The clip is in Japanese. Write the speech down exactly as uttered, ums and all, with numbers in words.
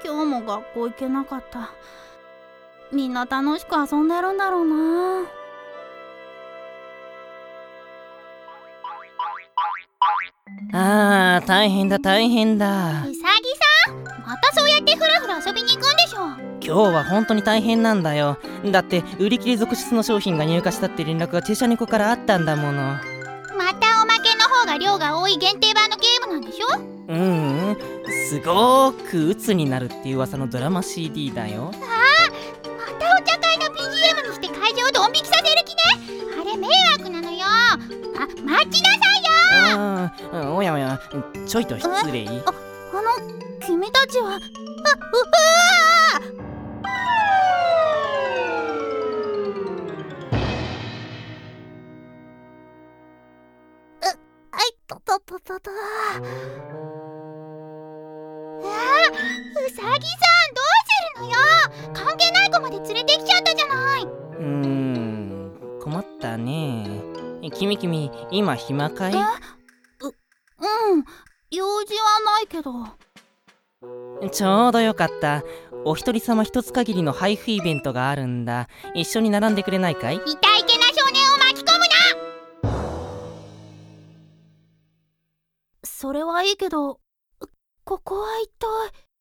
今日も学校行けなかった。みんな楽しく遊んでるんだろうな。 あー、大変だ大変だ。 うさぎさん、またそうやってふらふら遊びに行くんでしょ。 今日は本当に大変なんだよ。だって売り切れ続出の商品が入荷したって連絡がチェシャネコからあったんだもの。 またおまけの方が量が多い限定版のゲームなんでしょ。 ううん、すごーく鬱になるっていう噂のドラマ シーディー だよ。 ああ、またお茶会の ビージーエム にして会場をドン引きさせる気ね。あれ迷惑なのよ。あ、待ちなさいよ。 ああ、おやおや、ちょいと失礼。 あ、あの、君たちは。あ、うわー。あいととととと。うわあ、うさぎさんどうするのよ。関係ない子まで連れてきちゃったじゃない。 うーん、困ったね。君君、今暇かい？ え、う、うん、用事はないけど。 ちょうどよかった。お一人様一つ限りの配布イベントがあるんだ。一緒に並んでくれないかい？ いたいけな少年を巻き込むな。それはいいけど、ここは一体。